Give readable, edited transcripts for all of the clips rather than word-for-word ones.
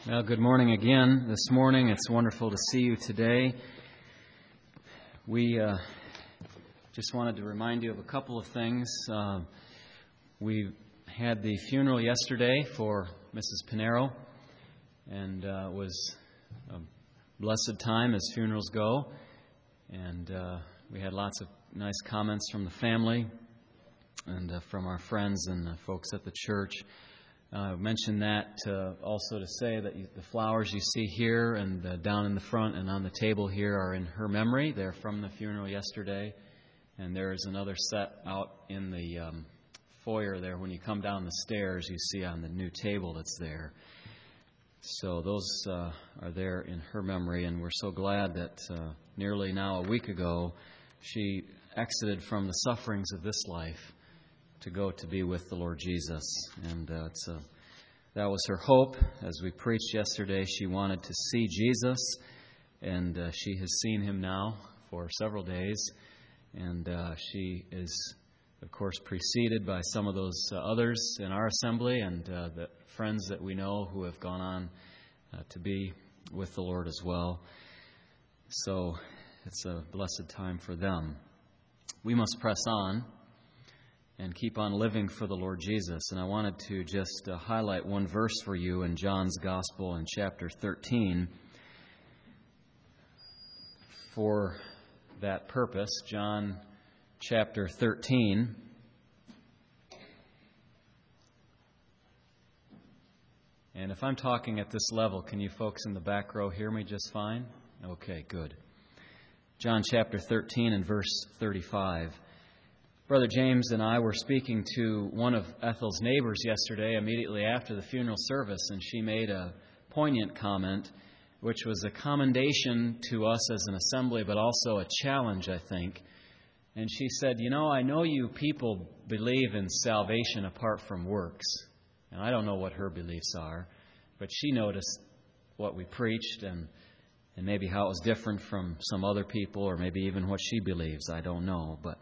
Well, good morning again this morning. It's wonderful to see you today. We just wanted to remind you of a couple of things. We had the funeral yesterday for Mrs. Pinero, and it was a blessed time as funerals go. And we had lots of nice comments from the family and from our friends and folks at the church. I mentioned that also to say that the flowers you see here and down in the front and on the table here are in her memory. They're from the funeral yesterday. And there is another set out in the foyer there. When you come down the stairs, you see on the new table that's there. So those are there in her memory. And we're so glad that nearly now a week ago, she exited from the sufferings of this life to go to be with the Lord Jesus. And that was her hope. As we preached yesterday, she wanted to see Jesus, and she has seen Him now for several days. And she is, of course, preceded by some of those others in our assembly and the friends that we know who have gone on to be with the Lord as well. So it's a blessed time for them. We must press on and keep on living for the Lord Jesus. And I wanted to just highlight one verse for you in John's Gospel in chapter 13. For that purpose, John chapter 13. And if I'm talking at this level, can you folks in the back row hear me just fine? Okay, good. John chapter 13 and verse 35. Brother James and I were speaking to one of Ethel's neighbors yesterday immediately after the funeral service, and she made a poignant comment, which was a commendation to us as an assembly, but also a challenge, I think. And she said, I know you people believe in salvation apart from works. And I don't know what her beliefs are, but she noticed what we preached and maybe how it was different from some other people, or maybe even what she believes. I don't know, but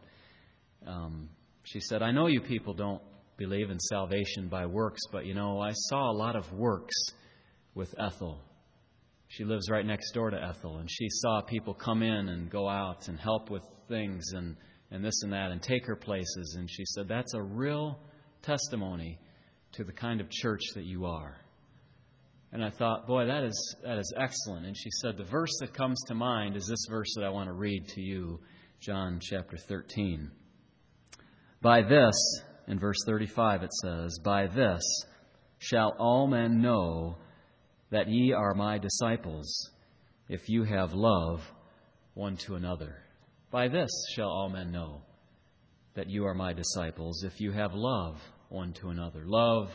she said, I know you people don't believe in salvation by works, but I saw a lot of works with Ethel. She lives right next door to Ethel, and she saw people come in and go out and help with things and this and that and take her places. And she said, that's a real testimony to the kind of church that you are. And I thought, boy, that is excellent. And she said, the verse that comes to mind is this verse that I want to read to you, John chapter 13. By this, in verse 35 it says, by this shall all men know that ye are my disciples, if you have love one to another. By this shall all men know that you are my disciples, if you have love one to another. Love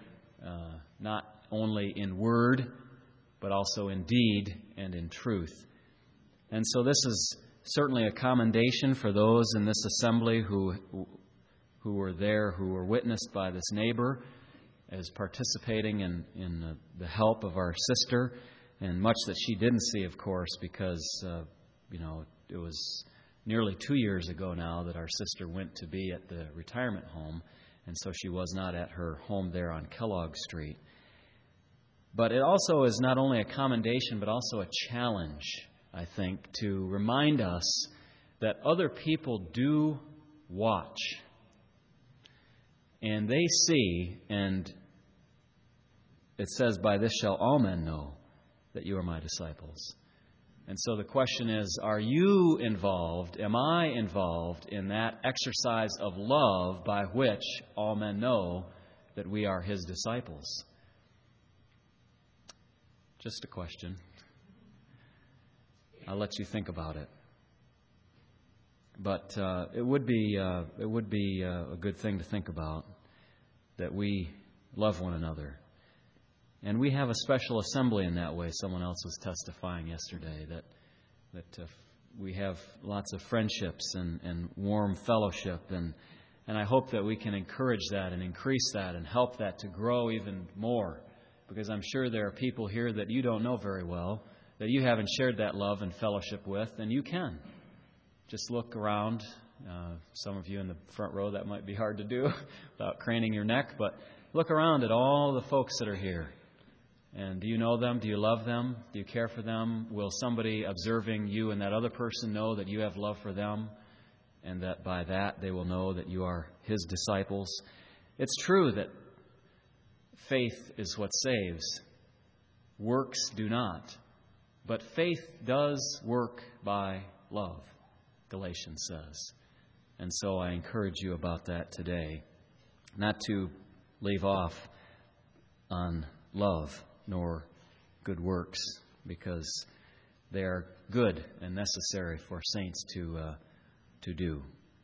not only in word, but also in deed and in truth. And so this is certainly a commendation for those in this assembly who were there, who were witnessed by this neighbor as participating in the help of our sister, and much that she didn't see, of course, because, it was nearly 2 years ago now that our sister went to be at the retirement home, and so she was not at her home there on Kellogg Street. But it also is not only a commendation, but also a challenge, I think, to remind us that other people do watch. And they see, and it says, by this shall all men know that you are my disciples. And so the question is, are you involved, am I involved in that exercise of love by which all men know that we are His disciples? Just a question. I'll let you think about it. But it would be a good thing to think about, that we love one another. And we have a special assembly in that way. Someone else was testifying yesterday that we have lots of friendships and warm fellowship. And I hope that we can encourage that and increase that and help that to grow even more. Because I'm sure there are people here that you don't know very well, that you haven't shared that love and fellowship with, and you can. Just look around. Some of you in the front row, that might be hard to do without craning your neck, but look around at all the folks that are here And do you know them? Do you love them? Do you care for them? Will somebody observing you and that other person know that you have love for them? And that by that they will know that you are His disciples. It's true that faith is what saves. Works do not. But faith does work by love, Galatians says. And so I encourage you about that today. Not to leave off on love nor good works, because they are good and necessary for saints to do.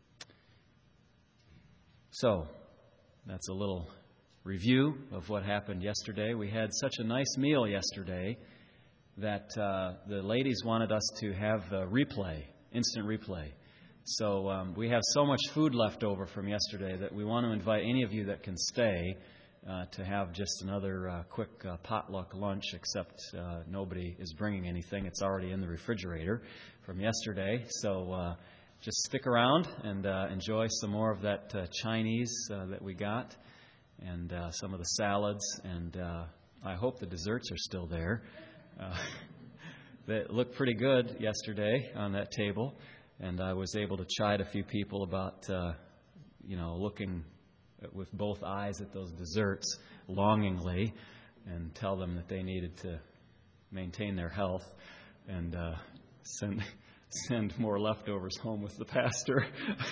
So, that's a little review of what happened yesterday. We had such a nice meal yesterday that the ladies wanted us to have a replay, instant replay. So we have so much food left over from yesterday that we want to invite any of you that can stay to have just another quick potluck lunch, except nobody is bringing anything. It's already in the refrigerator from yesterday. So just stick around and enjoy some more of that Chinese that we got, and some of the salads, and I hope the desserts are still there. They looked pretty good yesterday on that table, and I was able to chide a few people about, looking with both eyes at those desserts longingly, and tell them that they needed to maintain their health and send more leftovers home with the pastor.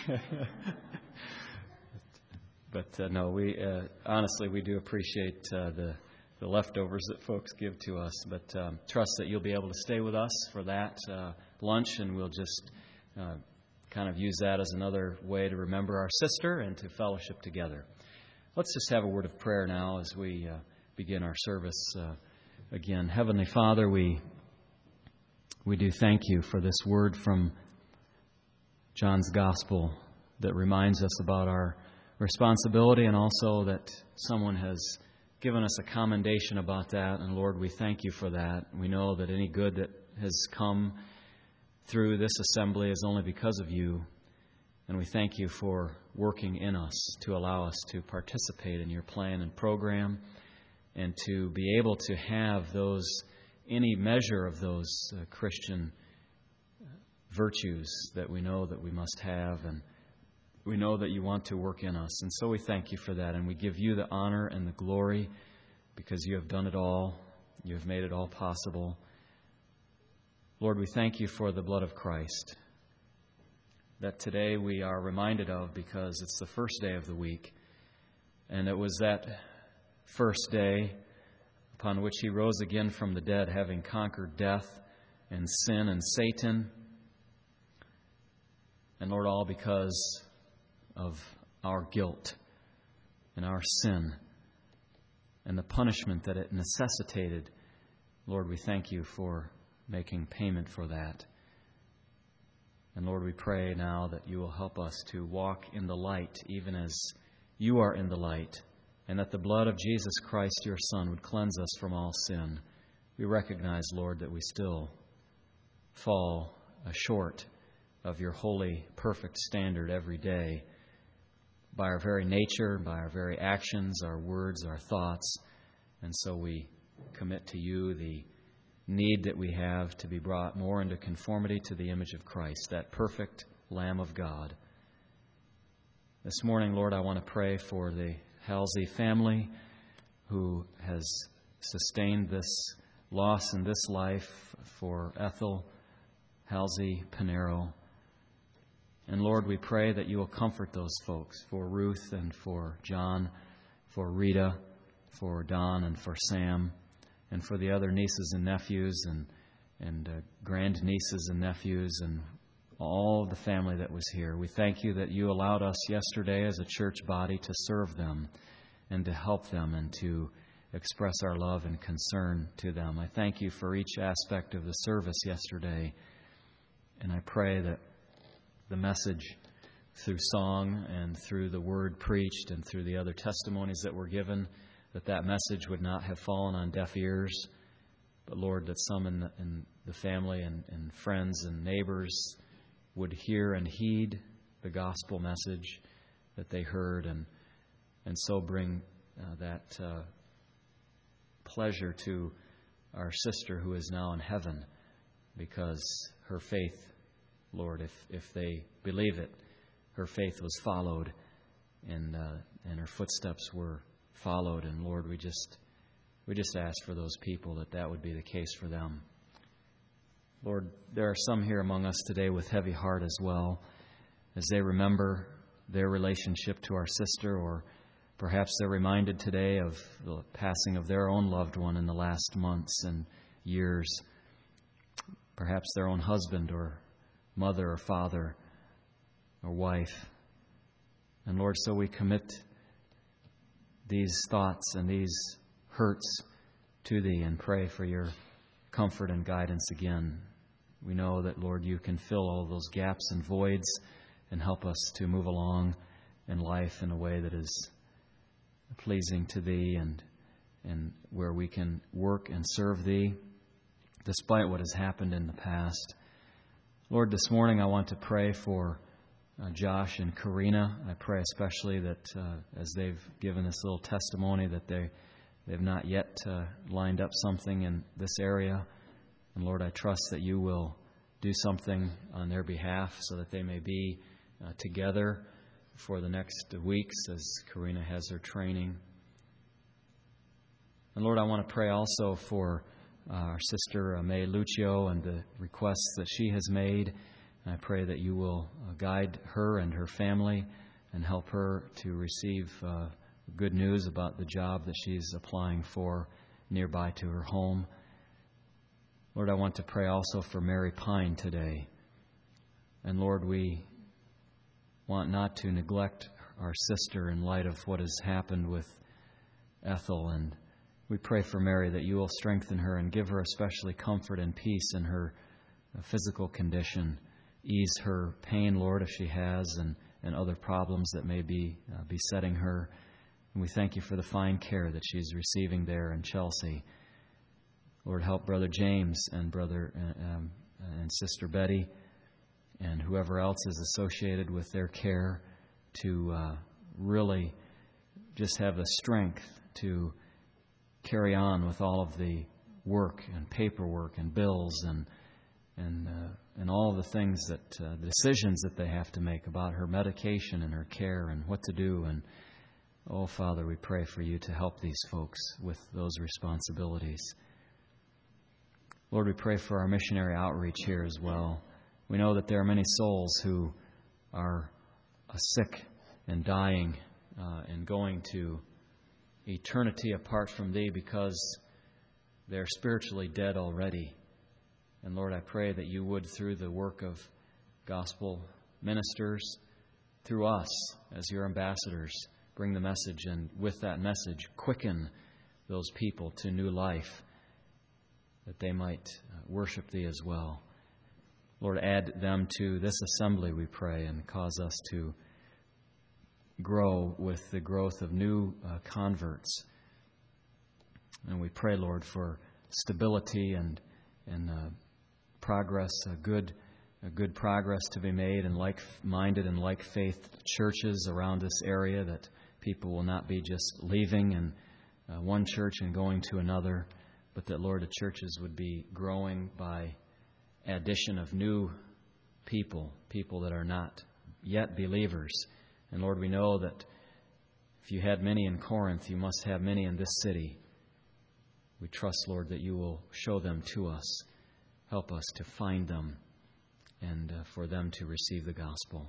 But no, we honestly, we do appreciate the leftovers that folks give to us. But trust that you'll be able to stay with us for that lunch, and we'll just kind of use that as another way to remember our sister and to fellowship together. Let's just have a word of prayer now as we begin our service again. Heavenly Father, we do thank you for this word from John's Gospel that reminds us about our responsibility, and also that someone has given us a commendation about that. And Lord, we thank you for that. We know that any good that has come through this assembly is only because of you. And we thank you for working in us to allow us to participate in your plan and program, and to be able to have any measure of those Christian virtues that we know that we must have, and we know that you want to work in us. And so we thank you for that, and we give you the honor and the glory, because you have done it all. You have made it all possible. Lord, we thank you for the blood of Christ that today we are reminded of, because it's the first day of the week. And it was that first day upon which He rose again from the dead, having conquered death and sin and Satan. And Lord, all because of our guilt and our sin and the punishment that it necessitated. Lord, we thank you for making payment for that. And Lord, we pray now that you will help us to walk in the light, even as you are in the light, and that the blood of Jesus Christ, your Son, would cleanse us from all sin. We recognize, Lord, that we still fall short of your holy, perfect standard every day, by our very nature, by our very actions, our words, our thoughts. And so we commit to you the need that we have to be brought more into conformity to the image of Christ, that perfect Lamb of God. This morning, Lord, I want to pray for the Halsey family who has sustained this loss in this life, for Ethel Halsey Pinero. And Lord, we pray that you will comfort those folks, for Ruth and for John, for Rita, for Don and for Sam, and for the other nieces and nephews and grandnieces and nephews, and all the family that was here. We thank you that you allowed us yesterday as a church body to serve them and to help them and to express our love and concern to them. I thank you for each aspect of the service yesterday, and I pray that the message through song and through the word preached and through the other testimonies that were given, that message would not have fallen on deaf ears, but Lord, that some in the family and friends and neighbors would hear and heed the gospel message that they heard, and so bring that pleasure to our sister who is now in heaven, because her faith, Lord, if they believe it, her faith was followed, and her footsteps were followed. And Lord, we just ask for those people that would be the case for them. Lord, there are some here among us today with heavy heart as well, as they remember their relationship to our sister, or perhaps they're reminded today of the passing of their own loved one in the last months and years, perhaps their own husband or mother or father or wife. And Lord, so we commit these thoughts and these hurts to Thee and pray for Your comfort and guidance again. We know that, Lord, You can fill all those gaps and voids and help us to move along in life in a way that is pleasing to Thee, and where we can work and serve Thee despite what has happened in the past. Lord, this morning I want to pray for Josh and Karina. I pray especially that as they've given this little testimony, that they've not yet lined up something in this area. And Lord, I trust that You will do something on their behalf so that they may be together for the next weeks as Karina has her training. And Lord, I want to pray also for our sister May Lucio and the requests that she has made. And I pray that You will guide her and her family and help her to receive good news about the job that she's applying for nearby to her home. Lord, I want to pray also for Mary Pine today. And Lord, we want not to neglect our sister in light of what has happened with Ethel. And we pray for Mary that You will strengthen her and give her especially comfort and peace in her physical condition. Ease her pain, Lord, if she has, and other problems that may be besetting her. And we thank You for the fine care that she's receiving there in Chelsea. Lord, help Brother James and Brother and Sister Betty and whoever else is associated with their care to really just have the strength to carry on with all of the work and paperwork and bills and all the things that the decisions that they have to make about her medication and her care and what to do. And oh, Father, we pray for You to help these folks with those responsibilities. Lord, we pray for our missionary outreach here as well. We know that there are many souls who are sick and dying and going to eternity apart from Thee because they're spiritually dead already. And Lord, I pray that You would, through the work of gospel ministers, through us as Your ambassadors, bring the message, and with that message, quicken those people to new life, that they might worship Thee as well. Lord, add them to this assembly, we pray, and cause us to grow with the growth of new converts. And we pray, Lord, for stability and progress, a good progress to be made in like-minded and like-faith churches around this area, that people will not be just leaving and one church and going to another, but that, Lord, the churches would be growing by addition of new people that are not yet believers. And Lord, we know that if You had many in Corinth, You must have many in this city. We trust, Lord, that You will show them to us. Help us to find them and for them to receive the gospel.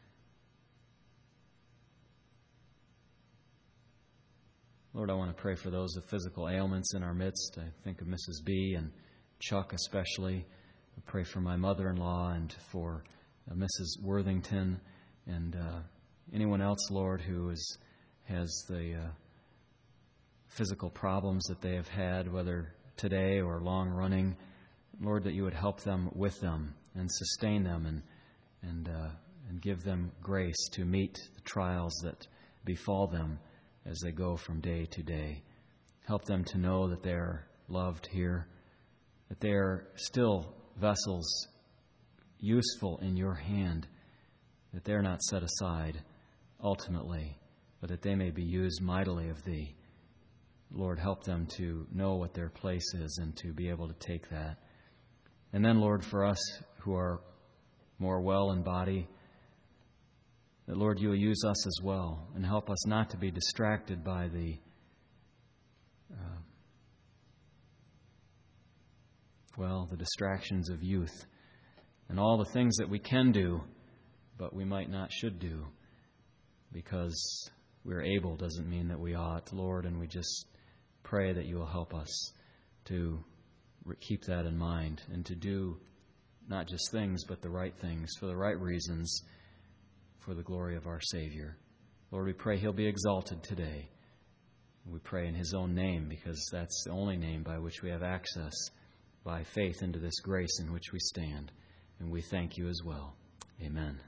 Lord, I want to pray for those with physical ailments in our midst. I think of Mrs. B. and Chuck especially. I pray for my mother-in-law and for Mrs. Worthington and anyone else, Lord, who has the physical problems that they have had, whether today or long-running. Lord, that You would help them with them and sustain them and give them grace to meet the trials that befall them as they go from day to day. Help them to know that they are loved here, that they are still vessels useful in Your hand, that they are not set aside ultimately, but that they may be used mightily of Thee. Lord, help them to know what their place is and to be able to take that. And then, Lord, for us who are more well in body, that, Lord, you will use us as well and help us not to be distracted by the distractions of youth and all the things that we can do, but we might not should do. Because we're able doesn't mean that we ought, Lord, and we just pray that you will help us to keep that in mind and to do not just things, but the right things for the right reasons for the glory of our Savior. Lord, we pray He'll be exalted today. We pray in His own name, because that's the only name by which we have access by faith into this grace in which we stand. And we thank you as well. Amen.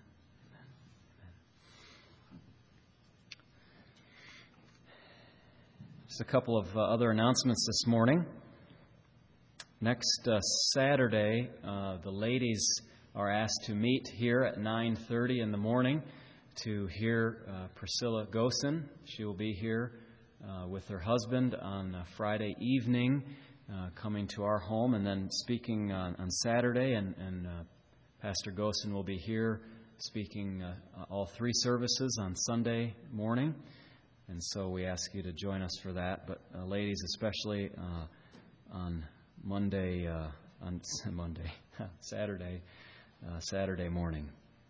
Just a couple of other announcements this morning. Next Saturday, the ladies are asked to meet here at 9:30 in the morning to hear Priscilla Gosen. She will be here with her husband on Friday evening, coming to our home and then speaking on Saturday. And Pastor Gosen will be here speaking all three services on Sunday morning. And so we ask you to join us for that. But ladies, especially on Saturday morning.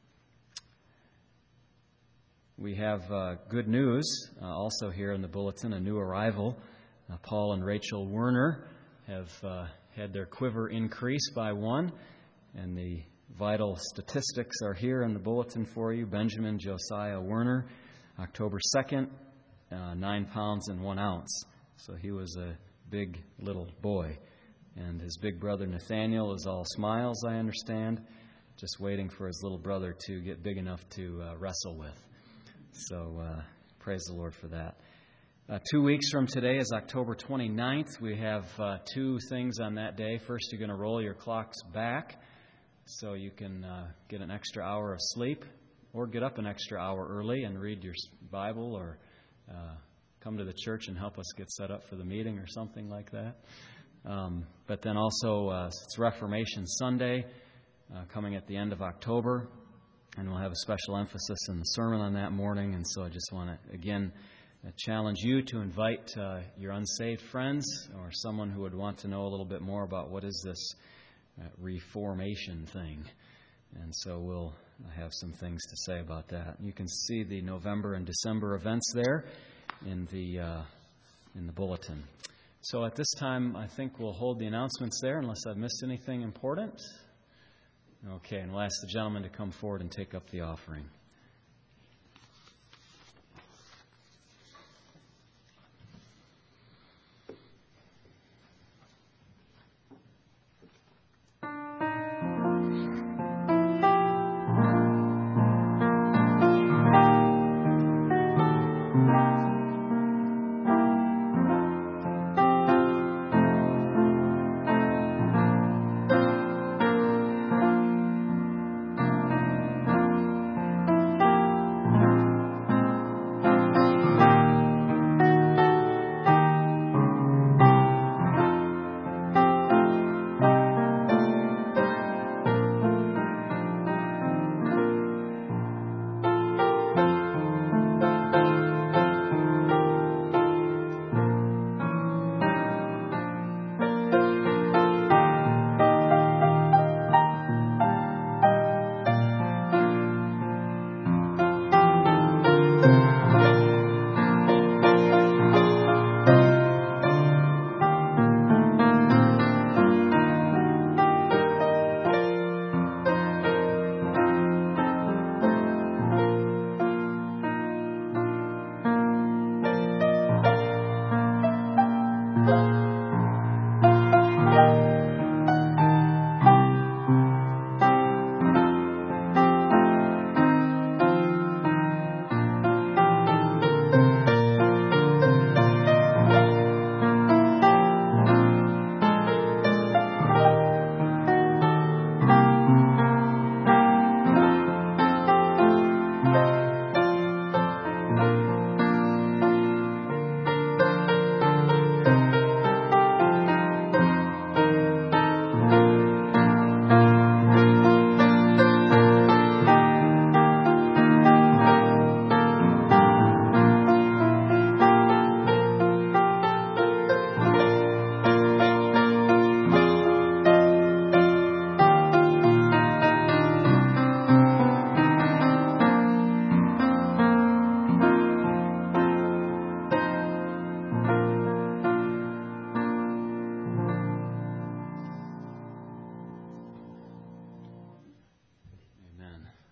We have good news also here in the bulletin, a new arrival. Paul and Rachel Werner have had their quiver increased by one, and the vital statistics are here in the bulletin for you. Benjamin Josiah Werner, October 2nd, 9 pounds and 1 ounce. So he was a big little boy. And his big brother Nathaniel is all smiles, I understand, just waiting for his little brother to get big enough to wrestle with. So praise the Lord for that. 2 weeks from today is October 29th. We have two things on that day. First, you're going to roll your clocks back so you can get an extra hour of sleep, or get up an extra hour early and read your Bible, or come to the church and help us get set up for the meeting or something like that. But then also, it's Reformation Sunday coming at the end of October, and we'll have a special emphasis in the sermon on that morning. And so I just want to, again, challenge you to invite your unsaved friends or someone who would want to know a little bit more about what is this Reformation thing. And so we'll have some things to say about that. You can see the November and December events there in the bulletin. So at this time, I think we'll hold the announcements there unless I've missed anything important. Okay, and we'll ask the gentleman to come forward and take up the offering.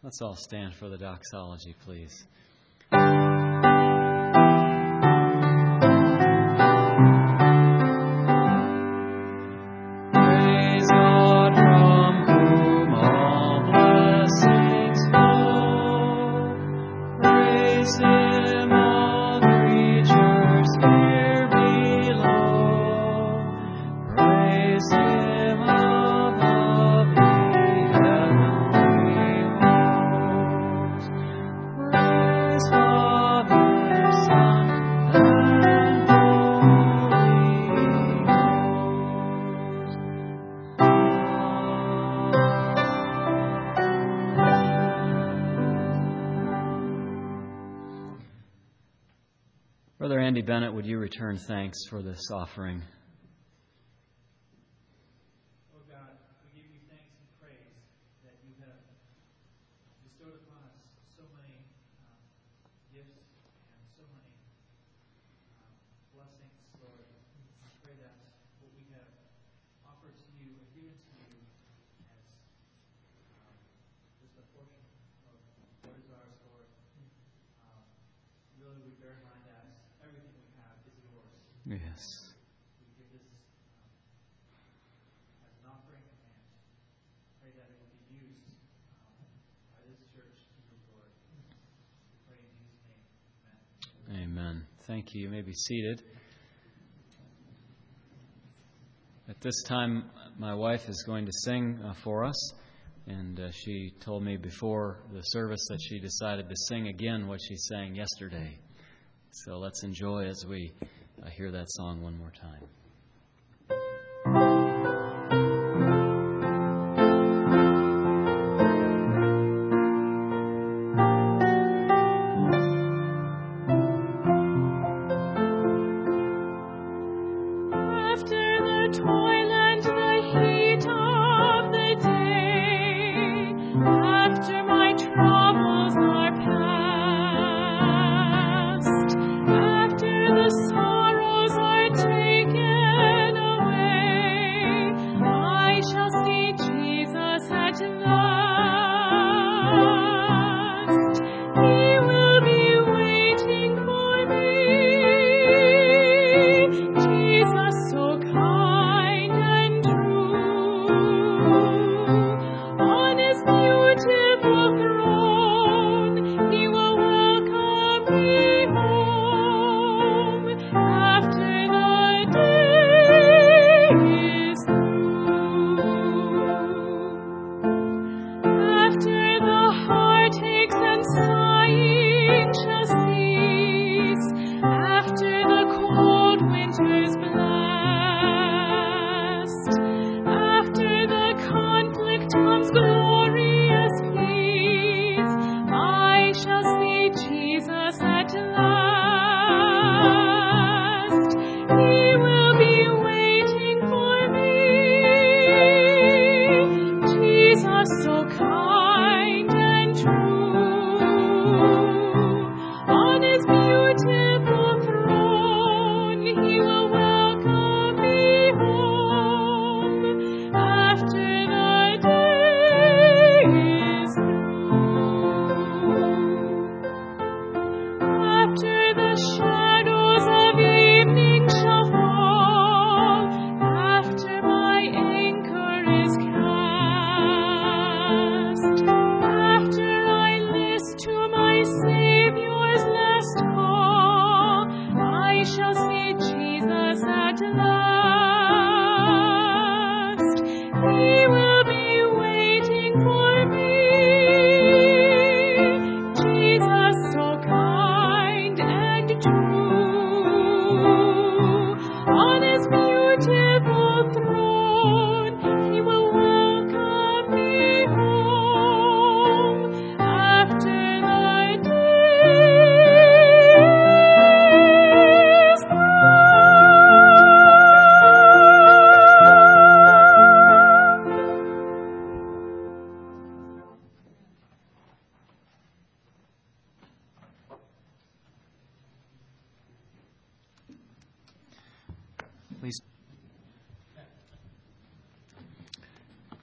Let's all stand for the doxology, please. Brother Andy Bennett, would you return thanks for this offering? Oh God, we give you thanks and praise that you have bestowed upon us so many gifts and so many blessings, Lord. I pray that what we have offered to you and given to you as just a portion of what is ours, Lord. Really, we bear in mind that everything we have is yours. Yes. We give this as an offering and pray that it will be used by this church to your glory. We pray in Jesus' name. Amen. Thank you. You may be seated. At this time, my wife is going to sing for us. And she told me before the service that she decided to sing again what she sang yesterday. So let's enjoy as we hear that song one more time.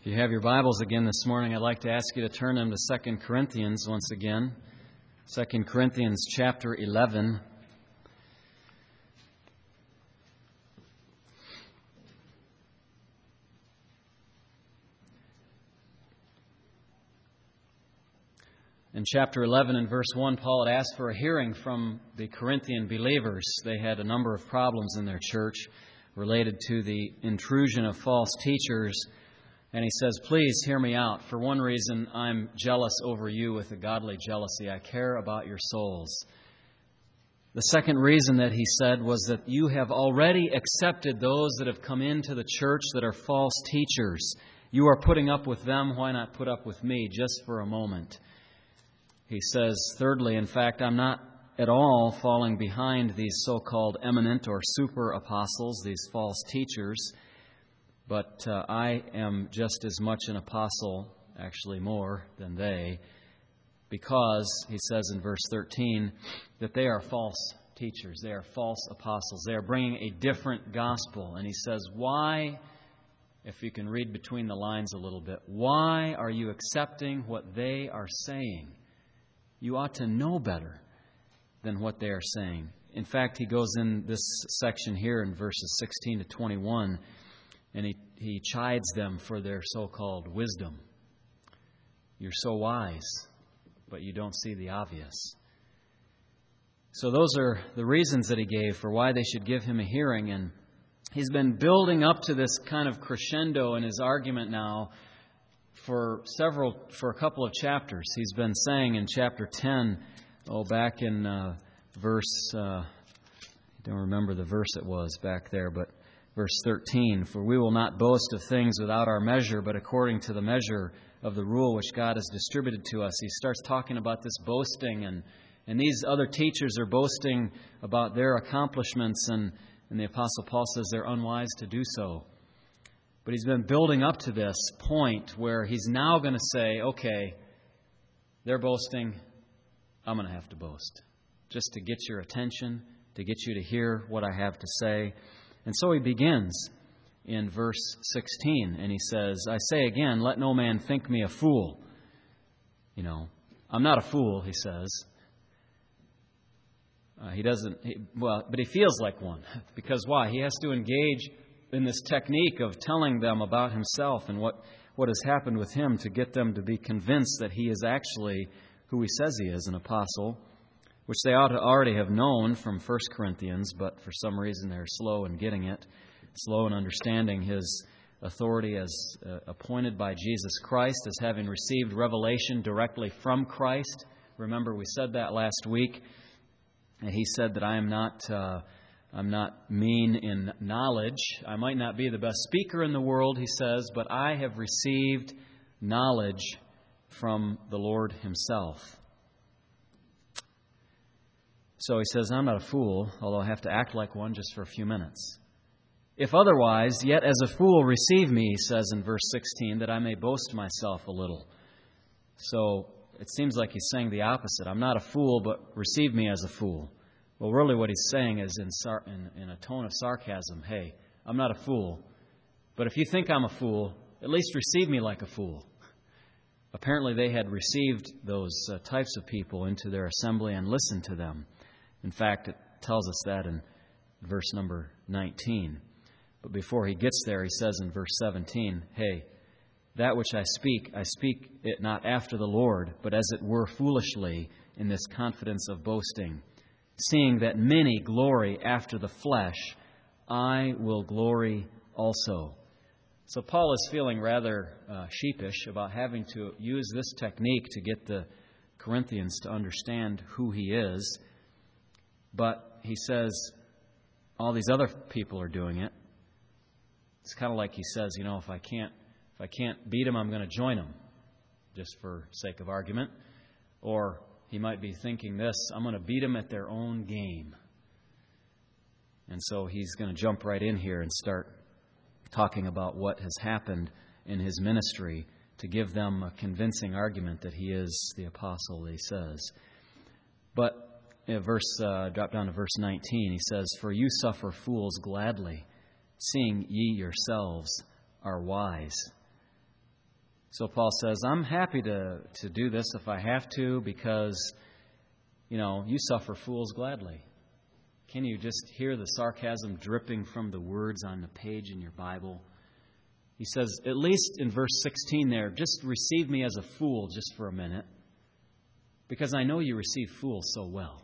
If you have your Bibles again this morning, I'd like to ask you to turn them to 2 Corinthians once again. 2 Corinthians chapter 11. In chapter 11 and verse 1, Paul had asked for a hearing from the Corinthian believers. They had a number of problems in their church related to the intrusion of false teachers. And he says, please hear me out. For one reason, I'm jealous over you with a godly jealousy. I care about your souls. The second reason that he said was that you have already accepted those that have come into the church that are false teachers. You are putting up with them. Why not put up with me just for a moment? He says, thirdly, in fact, I'm not at all falling behind these so-called eminent or super apostles, these false teachers. But I am just as much an apostle, actually more than they, because, he says in verse 13, that they are false teachers. They are false apostles. They are bringing a different gospel. And he says, why, if you can read between the lines a little bit, why are you accepting what they are saying? You ought to know better than what they are saying. In fact, he goes in this section here in verses 16 to 21, and he chides them for their so-called wisdom. You're so wise, but you don't see the obvious. So those are the reasons that he gave for why they should give him a hearing. And he's been building up to this kind of crescendo in his argument now for a couple of chapters. He's been saying in chapter 10, back in verse, I don't remember the verse it was back there, but verse 13, for we will not boast of things without our measure, but according to the measure of the rule which God has distributed to us. He starts talking about this boasting, and these other teachers are boasting about their accomplishments, and the Apostle Paul says they're unwise to do so. But he's been building up to this point where he's now going to say, okay, they're boasting, I'm going to have to boast, just to get your attention, to get you to hear what I have to say. And so he begins in verse 16, and he says, I say again, let no man think me a fool. I'm not a fool, he says. But he feels like one. Because why? He has to engage in this technique of telling them about himself and what has happened with him to get them to be convinced that he is actually who he says he is, an apostle, which they ought to already have known from 1 Corinthians, but for some reason they're slow in getting it, slow in understanding his authority as appointed by Jesus Christ, as having received revelation directly from Christ. Remember, we said that last week, and he said that I'm not mean in knowledge. I might not be the best speaker in the world, he says, but I have received knowledge from the Lord himself. So he says, I'm not a fool, although I have to act like one just for a few minutes. If otherwise, yet as a fool receive me, he says in verse 16, that I may boast myself a little. So it seems like he's saying the opposite. I'm not a fool, but receive me as a fool. Well, really what he's saying is in a tone of sarcasm, hey, I'm not a fool, but if you think I'm a fool, at least receive me like a fool. Apparently they had received those types of people into their assembly and listened to them. In fact, it tells us that in verse number 19. But before he gets there, he says in verse 17, hey, that which I speak it not after the Lord, but as it were foolishly in this confidence of boasting. Seeing that many glory after the flesh, I will glory also. So Paul is feeling rather sheepish about having to use this technique to get the Corinthians to understand who he is. But he says all these other people are doing it. It's kind of like he says, if I can't beat them, I'm going to join them, just for sake of argument. Or he might be thinking this, I'm going to beat them at their own game. And so he's going to jump right in here and start talking about what has happened in his ministry to give them a convincing argument that he is the apostle, he says. But drop down to verse 19, he says, for you suffer fools gladly, seeing ye yourselves are wise. So Paul says, I'm happy to do this if I have to because, you suffer fools gladly. Can you just hear the sarcasm dripping from the words on the page in your Bible? He says, at least in verse 16 there, just receive me as a fool just for a minute, because I know you receive fools so well.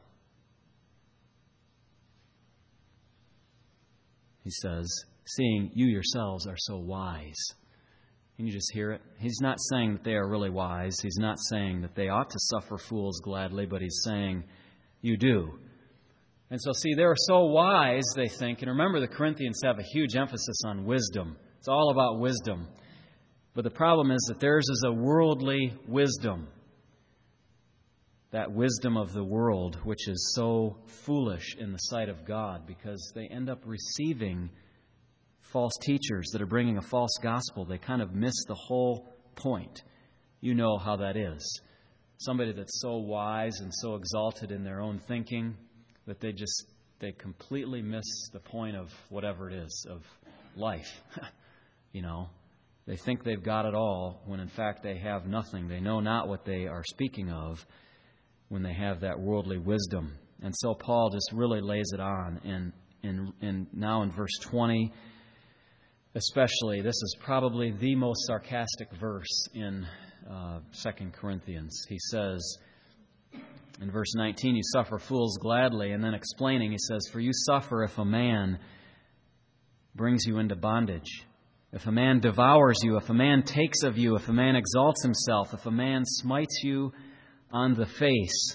He says, seeing you yourselves are so wise. Can you just hear it? He's not saying that they are really wise. He's not saying that they ought to suffer fools gladly, but he's saying you do. And so, see, they're so wise, they think. And remember, the Corinthians have a huge emphasis on wisdom. It's all about wisdom. But the problem is that theirs is a worldly wisdom. That wisdom of the world, which is so foolish in the sight of God, because they end up receiving false teachers that are bringing a false gospel. They kind of miss the whole point. You know how that is. Somebody that's so wise and so exalted in their own thinking that they completely miss the point of whatever it is, of life. They think they've got it all when in fact they have nothing. They know not what they are speaking of when they have that worldly wisdom. And so Paul just really lays it on. And now in verse 20, especially, this is probably the most sarcastic verse in 2 Corinthians. He says in verse 19, you suffer fools gladly. And then explaining, he says, for you suffer if a man brings you into bondage. If a man devours you, if a man takes of you, if a man exalts himself, if a man smites you on the face.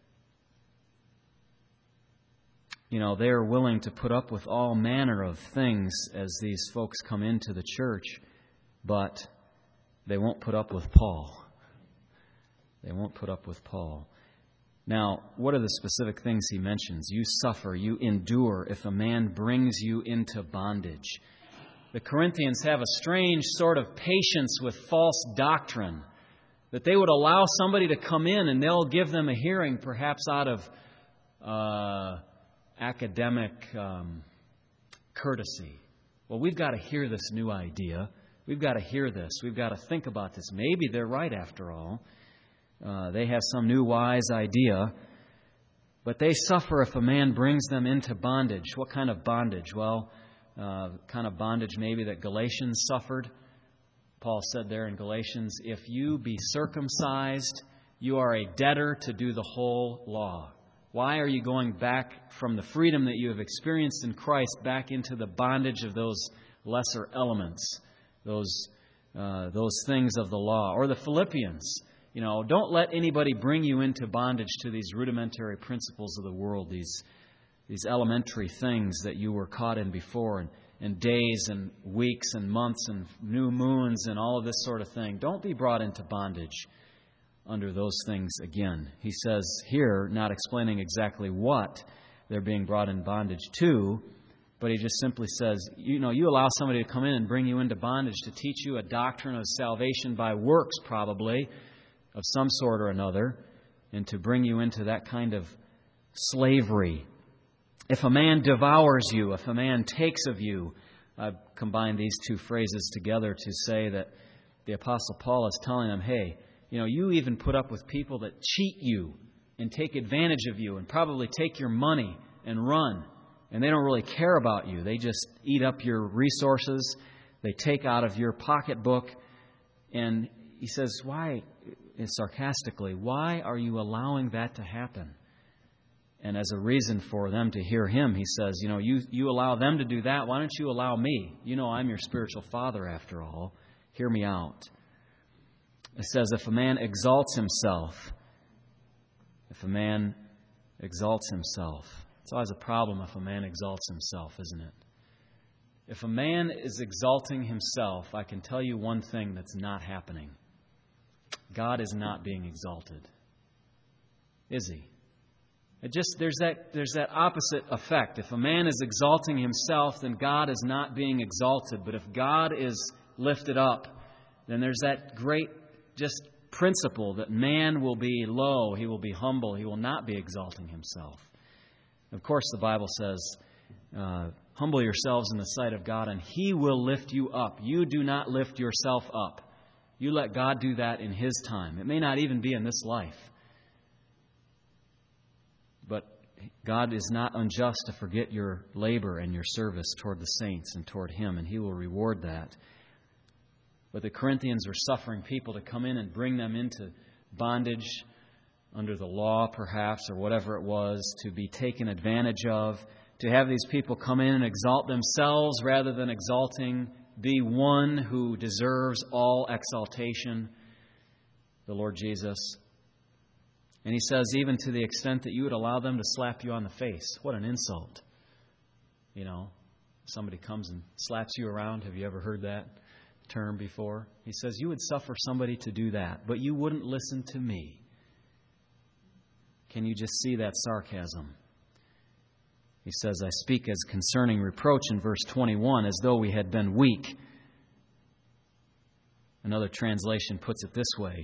They are willing to put up with all manner of things as these folks come into the church, but they won't put up with Paul. They won't put up with Paul. Now, what are the specific things he mentions? You suffer, you endure if a man brings you into bondage. The Corinthians have a strange sort of patience with false doctrine, that they would allow somebody to come in and they'll give them a hearing, perhaps out of academic courtesy. Well, we've got to hear this new idea. We've got to hear this. We've got to think about this. Maybe they're right after all. They have some new wise idea. But they suffer if a man brings them into bondage. What kind of bondage? Well, kind of bondage maybe that Galatians suffered. Paul said there in Galatians, if you be circumcised, you are a debtor to do the whole law. Why are you going back from the freedom that you have experienced in Christ back into the bondage of those lesser elements, those things of the law? Or the Philippians, don't let anybody bring you into bondage to these rudimentary principles of the world, these elementary things that you were caught in before, and days and weeks and months and new moons and all of this sort of thing. Don't be brought into bondage under those things again. He says here, not explaining exactly what they're being brought in bondage to, but he just simply says, you allow somebody to come in and bring you into bondage to teach you a doctrine of salvation by works, probably, of some sort or another, and to bring you into that kind of slavery. If a man devours you, if a man takes of you, I've combined these two phrases together to say that the Apostle Paul is telling them, hey, you even put up with people that cheat you and take advantage of you and probably take your money and run. And they don't really care about you. They just eat up your resources. They take out of your pocketbook. And he says, sarcastically, why are you allowing that to happen? And as a reason for them to hear him, he says, you allow them to do that. Why don't you allow me? I'm your spiritual father after all. Hear me out. It says, if a man exalts himself, it's always a problem if a man exalts himself, isn't it? If a man is exalting himself, I can tell you one thing that's not happening. God is not being exalted. Is he? There's that opposite effect. If a man is exalting himself, then God is not being exalted. But if God is lifted up, then there's that great just principle that man will be low, he will be humble, he will not be exalting himself. Of course, the Bible says, humble yourselves in the sight of God, and He will lift you up. You do not lift yourself up. You let God do that in His time. It may not even be in this life. But God is not unjust to forget your labor and your service toward the saints and toward Him, and He will reward that. But the Corinthians were suffering people to come in and bring them into bondage under the law, perhaps, or whatever it was, to be taken advantage of, to have these people come in and exalt themselves rather than exalting the one who deserves all exaltation, the Lord Jesus. And he says, even to the extent that you would allow them to slap you on the face. What an insult. You know, somebody comes and slaps you around. Have you ever heard that term before? He says, you would suffer somebody to do that, but you wouldn't listen to me. Can you just see that sarcasm? He says, I speak as concerning reproach in verse 21, as though we had been weak. Another translation puts it this way,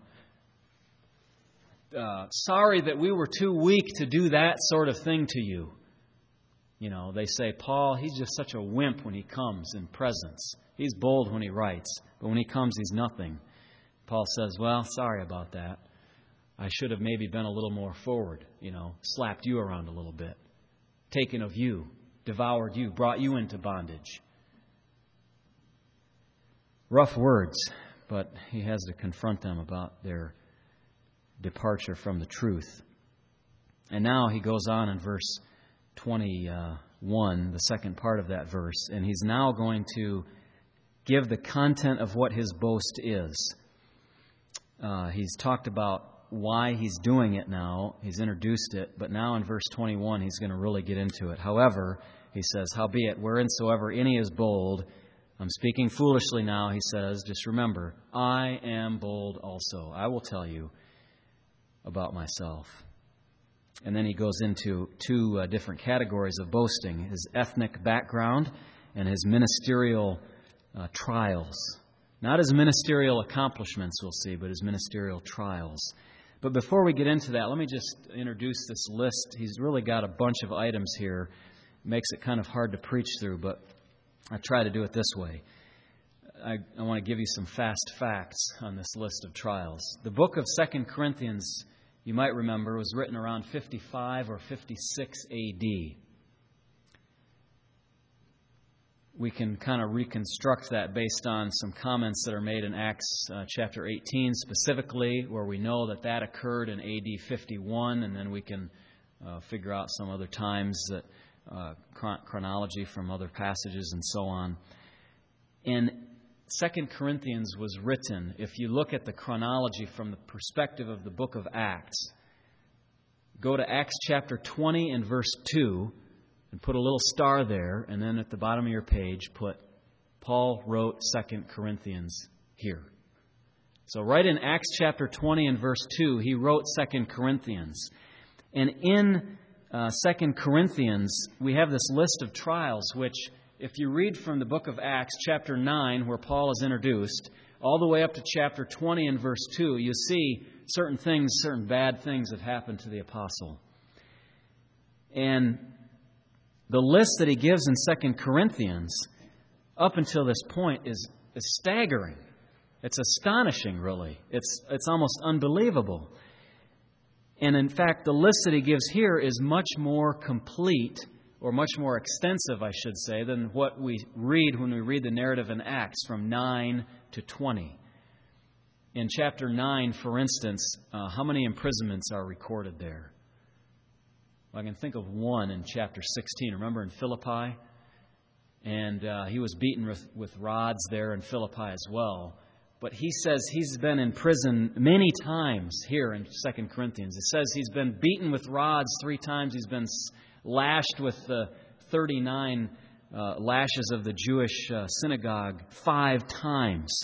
sorry that we were too weak to do that sort of thing to you. They say, Paul, he's just such a wimp when he comes in presence. He's bold when he writes, but when he comes, he's nothing. Paul says, well, sorry about that. I should have maybe been a little more forward, slapped you around a little bit, taken of you, devoured you, brought you into bondage. Rough words, but he has to confront them about their departure from the truth. And now he goes on in verse 21, the second part of that verse, and he's now going to give the content of what his boast is. He's talked about why he's doing it now. He's introduced it, but now in verse 21 he's going to really get into it. However, he says, howbeit, whereinsoever any is bold, I'm speaking foolishly now, he says, just remember, I am bold also. I will tell you about myself. And then he goes into two different categories of boasting, his ethnic background and his ministerial trials. Not his ministerial accomplishments, we'll see, but his ministerial trials. But before we get into that, let me just introduce this list. He's really got a bunch of items here. It makes it kind of hard to preach through, but I try to do it this way. I want to give you some fast facts on this list of trials. The book of 2 Corinthians, you might remember, was written around 55 or 56 A.D. We can kind of reconstruct that based on some comments that are made in Acts chapter 18 specifically, where we know that occurred in A.D. 51, and then we can figure out some other times that chronology from other passages and so on. And 2 Corinthians was written, if you look at the chronology from the perspective of the book of Acts, go to Acts chapter 20 and verse 2, and put a little star there, and then at the bottom of your page put, Paul wrote 2 Corinthians here. So right in Acts chapter 20 and verse 2, he wrote 2 Corinthians. And in 2 Corinthians, we have this list of trials, which if you read from the book of Acts chapter 9, where Paul is introduced, all the way up to chapter 20 and verse 2, you see certain bad things have happened to the apostle. And the list that he gives in 2 Corinthians up until this point is staggering. It's astonishing, really. It's almost unbelievable. And in fact, the list that he gives here is much more complete, or much more extensive, I should say, than what we read when we read the narrative in Acts from 9 to 20. In chapter 9, for instance, how many imprisonments are recorded there? I can think of one in chapter 16. Remember in Philippi? And he was beaten with rods there in Philippi as well. But he says he's been in prison many times here in 2 Corinthians. It says he's been beaten with rods 3 times. He's been lashed with the 39 lashes of the Jewish synagogue 5 times.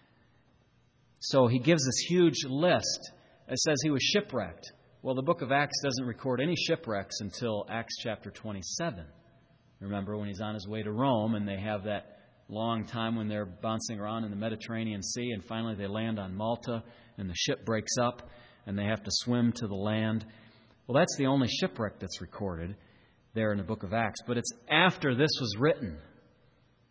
So he gives this huge list. It says he was shipwrecked. Well, the book of Acts doesn't record any shipwrecks until Acts chapter 27. Remember when he's on his way to Rome and they have that long time when they're bouncing around in the Mediterranean Sea and finally they land on Malta and the ship breaks up and they have to swim to the land. Well, that's the only shipwreck that's recorded there in the book of Acts. But it's after this was written.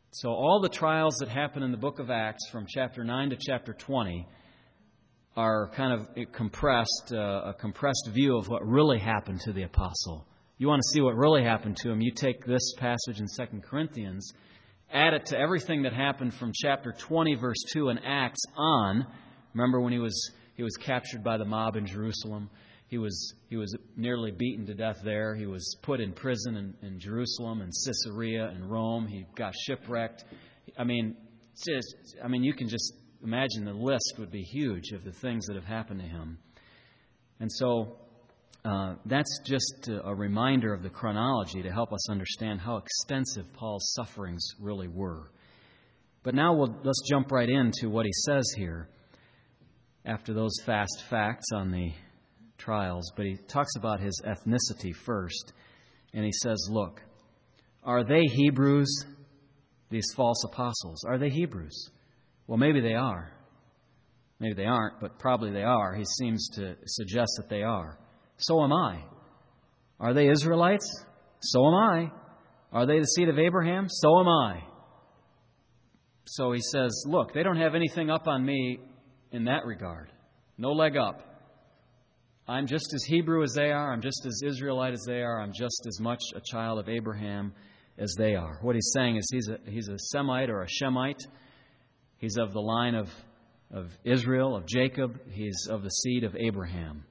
So all the trials that happen in the book of Acts from chapter 9 to chapter 20 are kind of a compressed view of what really happened to the apostle. You want to see what really happened to him, you take this passage in 2 Corinthians, add it to everything that happened from chapter 20, verse 2 in Acts on. Remember when he was captured by the mob in Jerusalem? He was nearly beaten to death there. He was put in prison in Jerusalem and Caesarea and Rome. He got shipwrecked. I mean, you can just imagine the list would be huge of the things that have happened to him. And so that's just a reminder of the chronology to help us understand how extensive Paul's sufferings really were. But now let's jump right into what he says here after those fast facts on the trials. But he talks about his ethnicity first. And he says, look, are they Hebrews, these false apostles? Are they Hebrews? Well, maybe they are. Maybe they aren't, but probably they are. He seems to suggest that they are. So am I. Are they Israelites? So am I. Are they the seed of Abraham? So am I. So he says, look, they don't have anything up on me in that regard. No leg up. I'm just as Hebrew as they are. I'm just as Israelite as they are. I'm just as much a child of Abraham as they are. What he's saying is he's a Semite or a Shemite. He's of the line of Israel, of Jacob. He's of the seed of Abraham.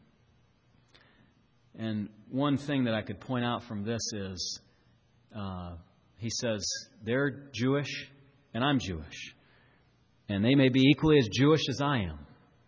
And one thing that I could point out from this is he says they're Jewish and I'm Jewish. And they may be equally as Jewish as I am.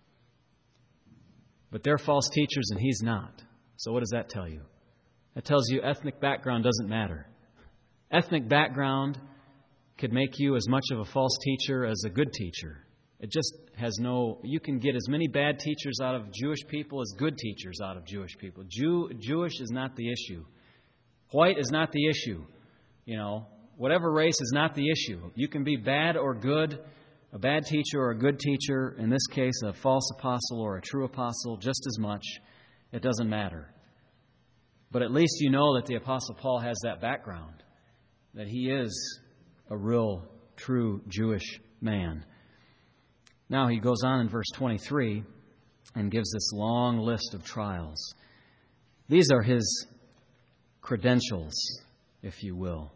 But they're false teachers and he's not. So what does that tell you? That tells you ethnic background doesn't matter. Ethnic background could make you as much of a false teacher as a good teacher. It just has you can get as many bad teachers out of Jewish people as good teachers out of Jewish people. Jewish is not the issue. White is not the issue. Whatever race is not the issue. You can be bad or good, a bad teacher or a good teacher, in this case a false apostle or a true apostle, just as much. It doesn't matter. But at least you know that the Apostle Paul has that background, that he is a real, true Jewish man. Now he goes on in verse 23 and gives this long list of trials. These are his credentials, if you will.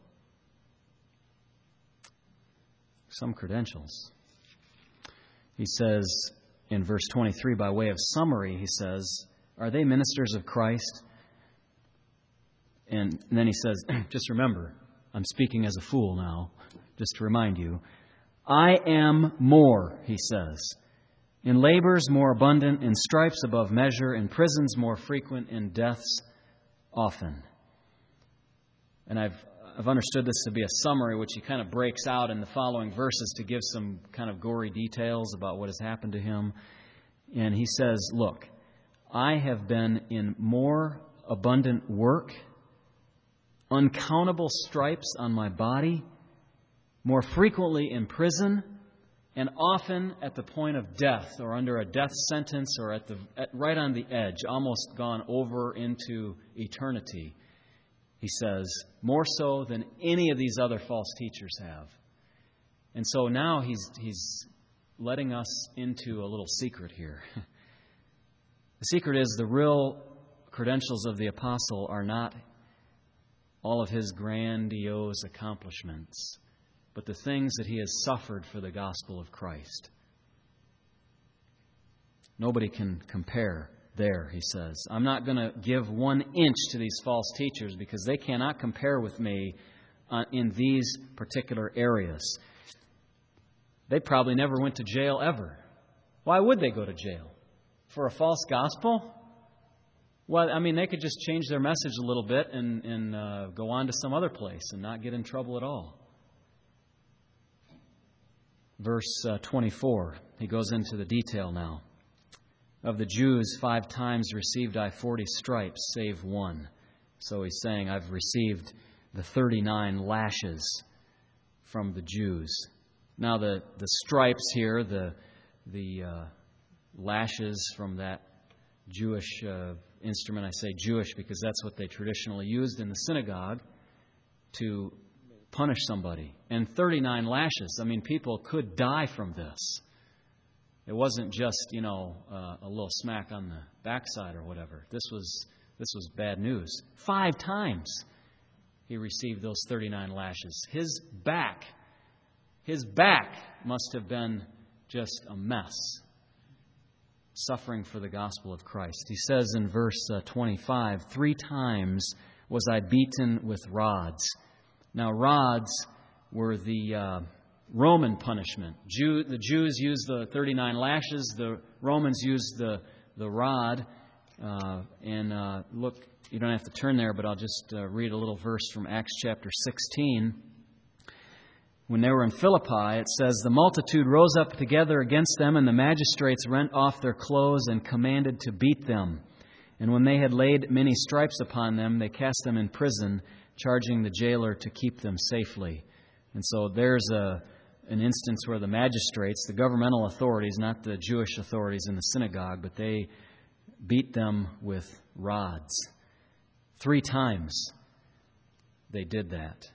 Some credentials. He says in verse 23, by way of summary, he says, are they ministers of Christ? And then he says, just remember, I'm speaking as a fool now, just to remind you. I am more, he says, in labors more abundant, in stripes above measure, in prisons more frequent, in deaths often. And I've understood this to be a summary, which he kind of breaks out in the following verses to give some kind of gory details about what has happened to him. And he says, look, I have been in more abundant work, uncountable stripes on my body, more frequently in prison, and often at the point of death or under a death sentence or right on the edge, almost gone over into eternity. He says, more so than any of these other false teachers have. And so now he's letting us into a little secret here. The secret is the real credentials of the apostle are not all of his grandiose accomplishments, but the things that he has suffered for the gospel of Christ. Nobody can compare there, he says. I'm not going to give 1 inch to these false teachers because they cannot compare with me in these particular areas. They probably never went to jail ever. Why would they go to jail? For a false gospel? Well, they could just change their message a little bit and go on to some other place and not get in trouble at all. Verse 24, he goes into the detail now. Of the Jews, 5 times received I 40 stripes, save 1. So he's saying, I've received the 39 lashes from the Jews. Now the stripes here, the lashes from that Jewish instrument, I say Jewish because that's what they traditionally used in the synagogue to punish somebody. And 39 lashes. I mean, people could die from this. It wasn't just, a little smack on the backside or whatever. This was bad news. 5 times he received those 39 lashes. His back must have been just a mess, suffering for the gospel of Christ. He says in verse 25, 3 times was I beaten with rods. Now, rods were the Roman punishment. The Jews used the 39 lashes. The Romans used the rod. Look, you don't have to turn there, but I'll just read a little verse from Acts chapter 16. When they were in Philippi, it says, the multitude rose up together against them, and the magistrates rent off their clothes and commanded to beat them. And when they had laid many stripes upon them, they cast them in prison, charging the jailer to keep them safely. And so there's an instance where the magistrates, the governmental authorities, not the Jewish authorities in the synagogue, but they beat them with rods. 3 times they did that.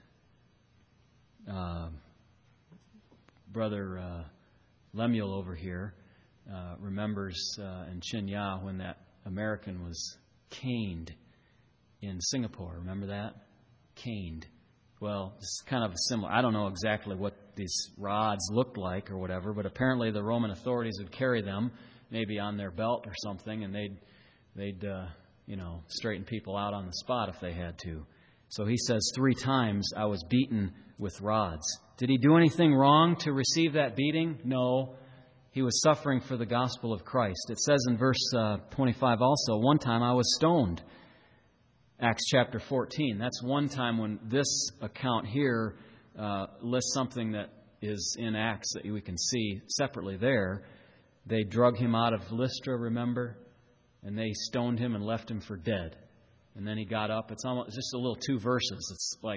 Brother Lemuel over here remembers in Chinya when that American was caned in Singapore. Remember that? Caned. Well, it's kind of similar. I don't know exactly what these rods looked like or whatever, but apparently the Roman authorities would carry them maybe on their belt or something, and they'd straighten people out on the spot if they had to. So he says 3 times I was beaten with rods. Did he do anything wrong to receive that beating? No. He was suffering for the gospel of Christ. It says in verse 25 also, 1 time I was stoned. Acts chapter 14. That's one time when this account here lists something that is in Acts that we can see separately there. They drug him out of Lystra, remember? And they stoned him and left him for dead. And then he got up. It's almost just a little 2 verses. It's like,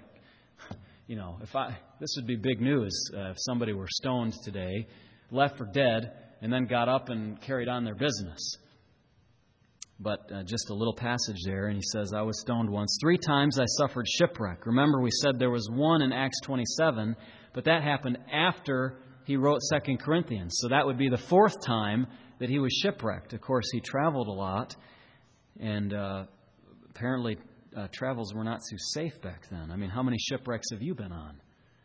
this would be big news if somebody were stoned today, left for dead, and then got up and carried on their business. But just a little passage there, and he says, I was stoned once. 3 times I suffered shipwreck. Remember, we said there was 1 in Acts 27, but that happened after he wrote 2 Corinthians. So that would be the 4th time that he was shipwrecked. Of course, he traveled a lot, and apparently travels were not so safe back then. I mean, how many shipwrecks have you been on?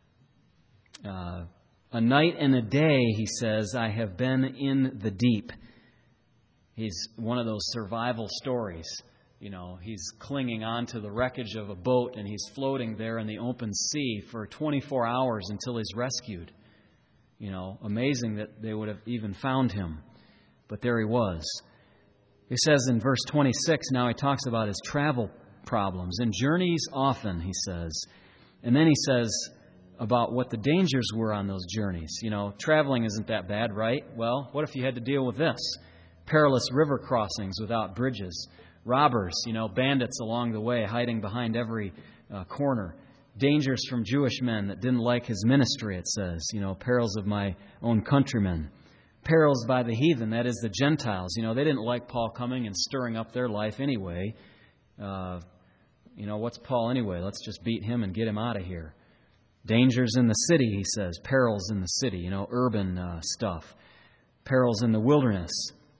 A night and a day, he says, I have been in the deep. He's one of those survival stories. He's clinging on to the wreckage of a boat, and he's floating there in the open sea for 24 hours until he's rescued. Amazing that they would have even found him. But there he was. He says in verse 26, now he talks about his travel problems. And journeys often, he says. And then he says about what the dangers were on those journeys. Traveling isn't that bad, right? Well, what if you had to deal with this? Perilous river crossings without bridges. Robbers, bandits along the way, hiding behind every corner. Dangers from Jewish men that didn't like his ministry, it says. Perils of my own countrymen. Perils by the heathen, that is the Gentiles. They didn't like Paul coming and stirring up their life anyway. What's Paul anyway? Let's just beat him and get him out of here. Dangers in the city, he says. Perils in the city, urban stuff. Perils in the wilderness.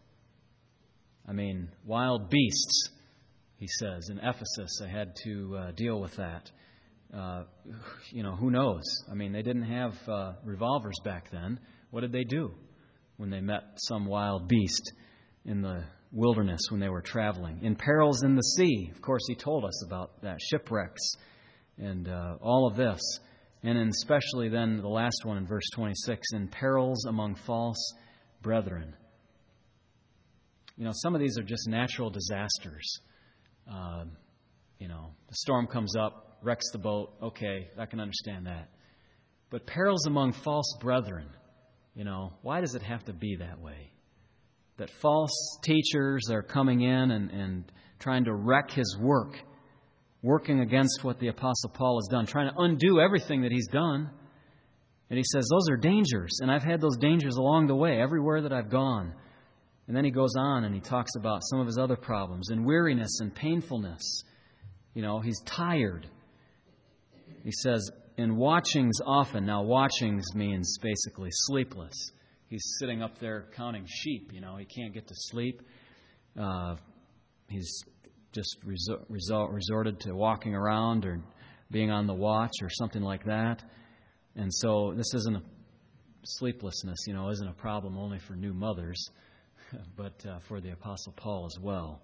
Wild beasts, he says. In Ephesus, they had to deal with that. Who knows? They didn't have revolvers back then. What did they do when they met some wild beast in the wilderness when they were traveling? In perils in the sea. Of course, he told us about that. Shipwrecks and all of this. And especially then the last one in verse 26, in perils among false brethren. Some of these are just natural disasters. The storm comes up, wrecks the boat. Okay, I can understand that. But perils among false brethren, why does it have to be that way? That false teachers are coming in and trying to wreck his work, working against what the Apostle Paul has done, trying to undo everything that he's done. And he says, those are dangers, and I've had those dangers along the way, everywhere that I've gone. And then he goes on and he talks about some of his other problems, and weariness and painfulness. He's tired. He says, in watchings often. Now, watchings means basically sleepless. He's sitting up there counting sheep. He can't get to sleep. He's just resorted to walking around or being on the watch or something like that. And so this isn't sleeplessness, isn't a problem only for new mothers, but for the Apostle Paul as well.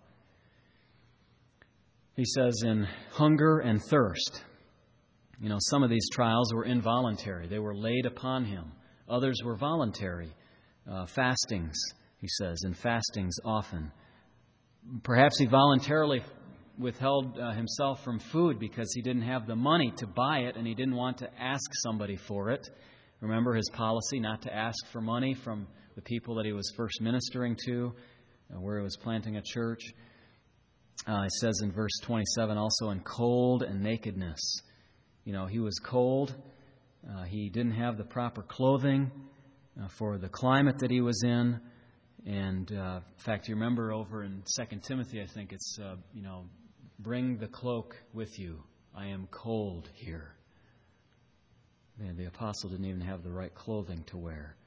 He says in hunger and thirst. Some of these trials were involuntary. They were laid upon him. Others were voluntary. Fastings, he says, and fastings often. Perhaps he voluntarily withheld himself from food because he didn't have the money to buy it and he didn't want to ask somebody for it. Remember his policy not to ask for money from the people that he was first ministering to, where he was planting a church. It says in verse 27, also in cold and nakedness. He was cold. He didn't have the proper clothing for the climate that he was in. And in fact, you remember over in 2 Timothy, I think it's, bring the cloak with you. I am cold here. Man, the apostle didn't even have the right clothing to wear.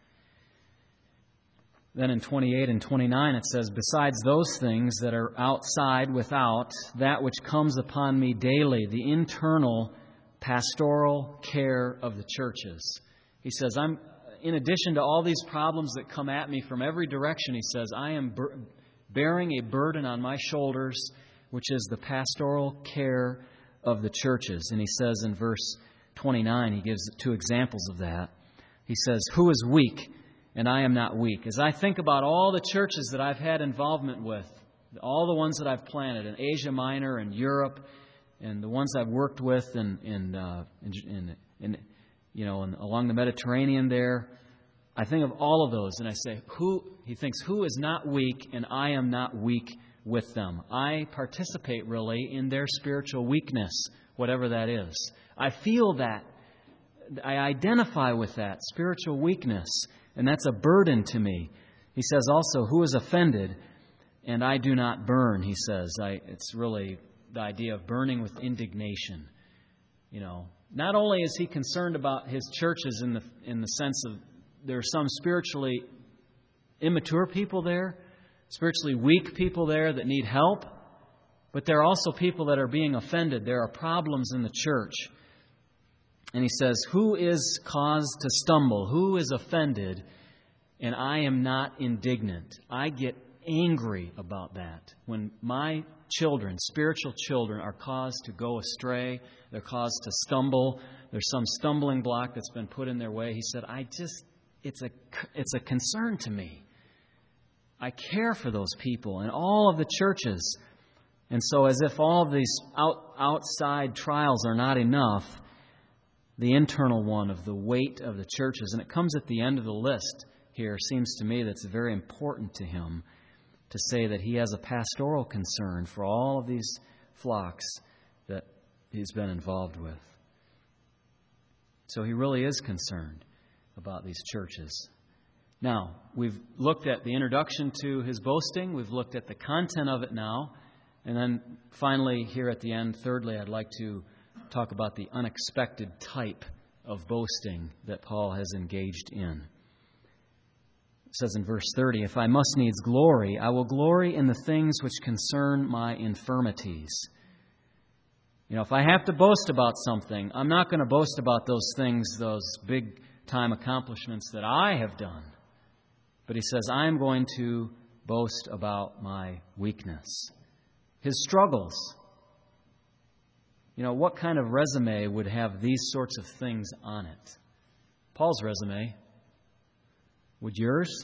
Then in 28 and 29 it says, besides those things that are outside without, that which comes upon me daily, the internal pastoral care of the churches. He says, in addition to all these problems that come at me from every direction, he says, I am bearing a burden on my shoulders, which is the pastoral care of the churches. And he says in verse 29, he gives 2 examples of that. He says, who is weak? And I am not weak. As I think about all the churches that I've had involvement with, all the ones that I've planted in Asia Minor and Europe, and the ones I've worked with along the Mediterranean there, I think of all of those and I say, who is not weak, and I am not weak with them. I participate really in their spiritual weakness, whatever that is. I feel that. I identify with that spiritual weakness. And that's a burden to me. He says also, who is offended, and I do not burn, he says. It's really the idea of burning with indignation. Not only is he concerned about his churches in the sense of there are some spiritually immature people there, spiritually weak people there that need help, but there are also people that are being offended. There are problems in the church. And he says, who is caused to stumble? Who is offended? And I am not indignant. I get angry about that. When my children, spiritual children, are caused to go astray, they're caused to stumble, there's some stumbling block that's been put in their way. He said, it's a concern to me. I care for those people and all of the churches. And so as if all of these outside trials are not enough, the internal one of the weight of the churches, and it comes at the end of the list here, seems to me that's very important to him to say that he has a pastoral concern for all of these flocks that he's been involved with. So he really is concerned about these churches. Now, we've looked at the introduction to his boasting. We've looked at the content of it now. And then finally, here at the end, thirdly, I'd like to talk about the unexpected type of boasting that Paul has engaged in. It says in verse 30, if I must needs glory, I will glory in the things which concern my infirmities. If I have to boast about something, I'm not going to boast about those things, those big-time accomplishments that I have done. But he says, I am going to boast about my weakness, his struggles. What kind of resume would have these sorts of things on it? Paul's resume. Would yours?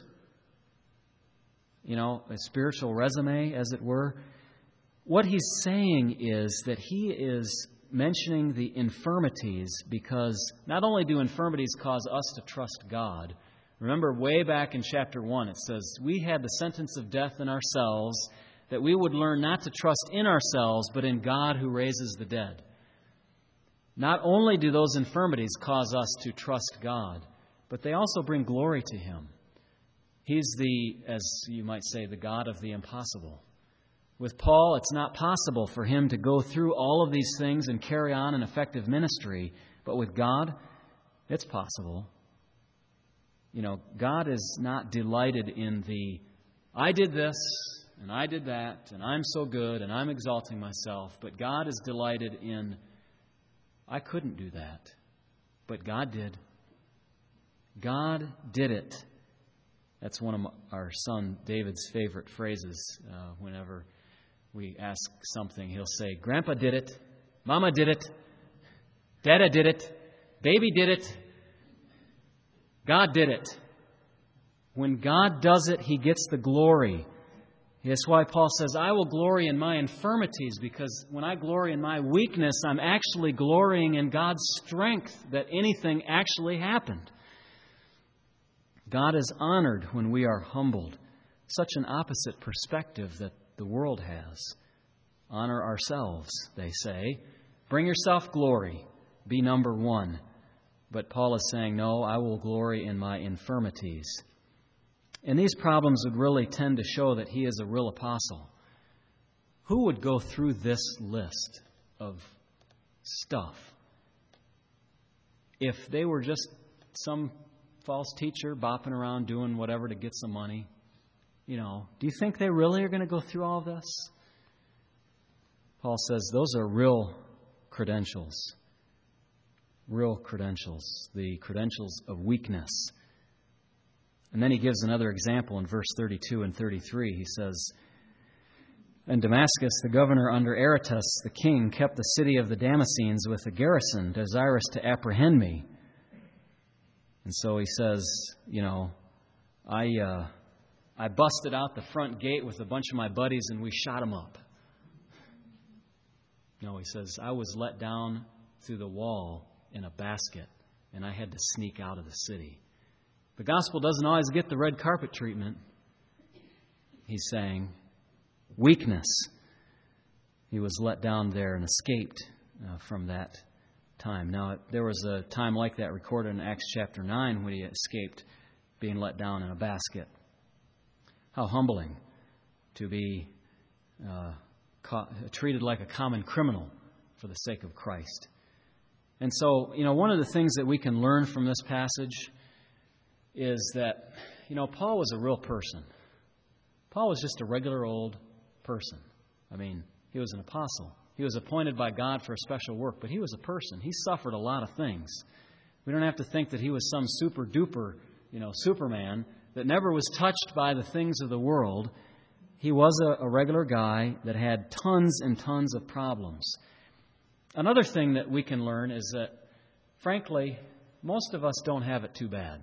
A spiritual resume, as it were. What he's saying is that he is mentioning the infirmities because not only do infirmities cause us to trust God. Remember way back in chapter 1, it says, we had the sentence of death in ourselves, that we would learn not to trust in ourselves, but in God who raises the dead. Not only do those infirmities cause us to trust God, but they also bring glory to Him. He's as you might say, the God of the impossible. With Paul, it's not possible for him to go through all of these things and carry on an effective ministry, But with God, it's possible. You know, God is not delighted in the, I did this, and I did that, and I'm so good, and I'm exalting myself. But God is delighted in, I couldn't do that, but God did. God did it. That's one of our son David's favorite phrases. Whenever we ask something, he'll say, Grandpa did it, Mama did it, Dada did it, Baby did it, God did it. When God does it, He gets the glory. That's why Paul says, I will glory in my infirmities, because when I glory in my weakness, I'm actually glorying in God's strength that anything actually happened. God is honored when we are humbled. Such an opposite perspective that the world has. Honor ourselves, they say. Bring yourself glory. Be number one. But Paul is saying, no, I will glory in my infirmities. And these problems would really tend to show that he is a real apostle. Who would go through this list of stuff if they were just some false teacher bopping around doing whatever to get some money? You know, do you think they really are going to go through all this? Paul says those are real credentials. Real credentials. The credentials of weakness. And then he gives another example in verse 32 and 33. He says, in Damascus, the governor under Aretas, the king, kept the city of the Damascenes with a garrison, desirous to apprehend me. And so he says, you know, I busted out the front gate with a bunch of my buddies and we shot them up. No, he says, I was let down through the wall in a basket and I had to sneak out of the city. The gospel doesn't always get the red carpet treatment. He's saying, weakness. He was let down there and escaped from that time. Now, there was a time like that recorded in Acts chapter 9 when he escaped being let down in a basket. How humbling to be treated like a common criminal for the sake of Christ. And so, you know, one of the things that we can learn from this passage is that, you know, Paul was a real person. Paul was just a regular old person. I mean, he was an apostle. He was appointed by God for a special work, but he was a person. He suffered a lot of things. We don't have to think that he was some super duper, you know, Superman that never was touched by the things of the world. He was a regular guy that had tons and tons of problems. Another thing that we can learn is that, frankly, most of us don't have it too bad.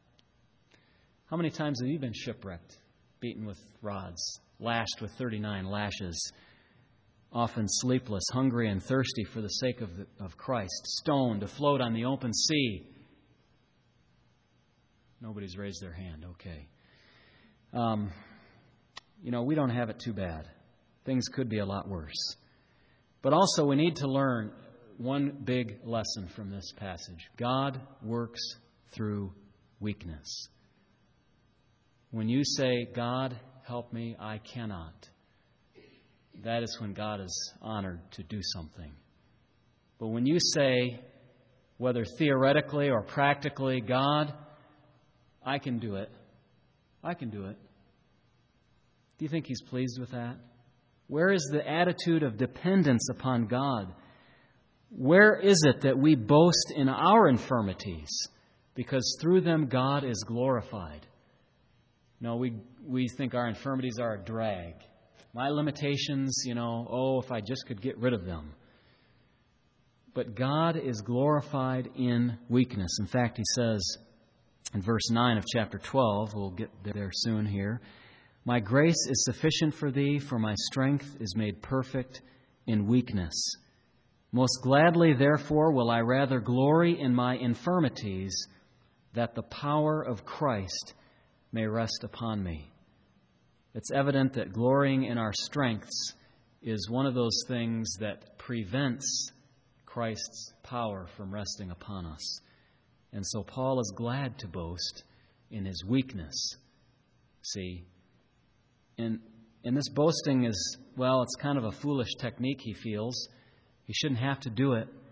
How many times have you been shipwrecked, beaten with rods, lashed with 39 lashes, often sleepless, hungry and thirsty for the sake of Christ, stoned, afloat on the open sea? Nobody's raised their hand. Okay. You know, we don't have it too bad. Things could be a lot worse. But also we need to learn one big lesson from this passage. God works through weakness. When you say, God, help me, I cannot, that is when God is honored to do something. But when you say, whether theoretically or practically, God, I can do it. I can do it. Do you think He's pleased with that? Where is the attitude of dependence upon God? Where is it that we boast in our infirmities? Because through them God is glorified. No, we think our infirmities are a drag. My limitations, you know, if I just could get rid of them. But God is glorified in weakness. In fact, He says in verse 9 of chapter 12, we'll get there soon here, my grace is sufficient for thee, for my strength is made perfect in weakness. Most gladly, therefore, will I rather glory in my infirmities, that the power of Christ may rest upon me. It's evident that glorying in our strengths is one of those things that prevents Christ's power from resting upon us. And so Paul is glad to boast in his weakness. See, and this boasting is, well, it's kind of a foolish technique, he feels. He shouldn't have to do it.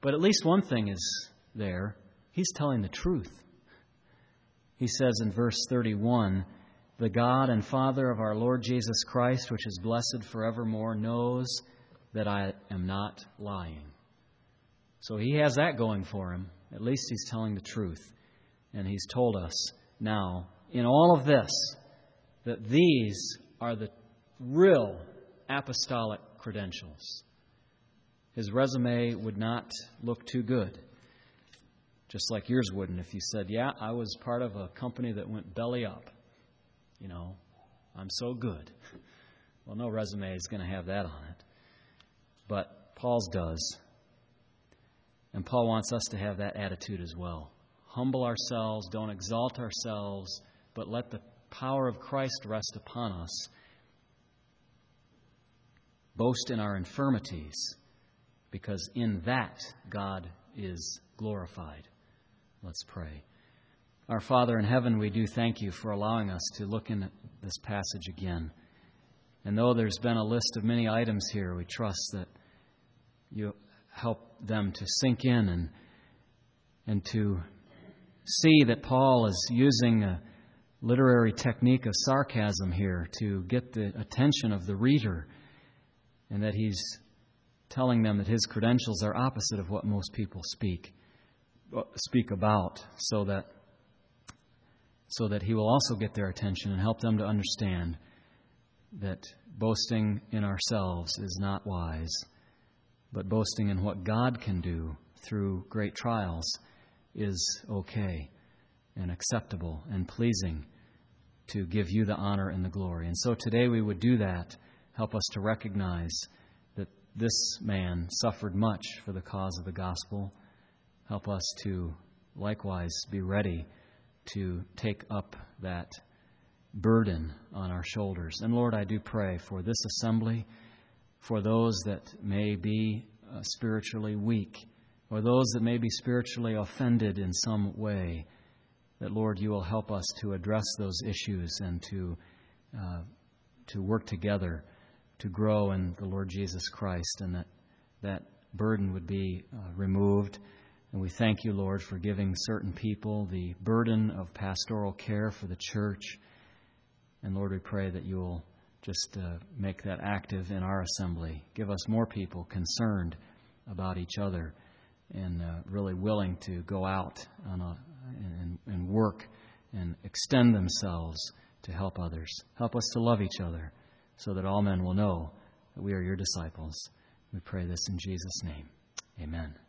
But at least one thing is there. He's telling the truth. He says in verse 31, "The God and Father of our Lord Jesus Christ, which is blessed forevermore, knows that I am not lying." So he has that going for him. At least he's telling the truth. And he's told us now, in all of this, that these are the real apostolic credentials. His resume would not look too good. Just like yours wouldn't if you said, "Yeah, I was part of a company that went belly up. You know, I'm so good." Well, no resume is going to have that on it. But Paul's does. And Paul wants us to have that attitude as well. Humble ourselves, don't exalt ourselves, but let the power of Christ rest upon us. Boast in our infirmities, because in that God is glorified. Let's pray. Our Father in heaven, we do thank you for allowing us to look in this passage again. And though there's been a list of many items here, we trust that you help them to sink in and to see that Paul is using a literary technique of sarcasm here to get the attention of the reader, and that he's telling them that his credentials are opposite of what most people speak about, so that he will also get their attention and help them to understand that boasting in ourselves is not wise, but boasting in what God can do through great trials is okay and acceptable and pleasing to give you the honor and the glory. And so today we would do that. Help us to recognize that this man suffered much for the cause of the gospel. Help us to likewise be ready to take up that burden on our shoulders. And Lord, I do pray for this assembly, for those that may be spiritually weak, or those that may be spiritually offended in some way, that, Lord, you will help us to address those issues and to work together to grow in the Lord Jesus Christ, and that burden would be removed. And we thank you, Lord, for giving certain people the burden of pastoral care for the church. And Lord, we pray that you will just make that active in our assembly. Give us more people concerned about each other and really willing to go out and work and extend themselves to help others. Help us to love each other so that all men will know that we are your disciples. We pray this in Jesus' name. Amen.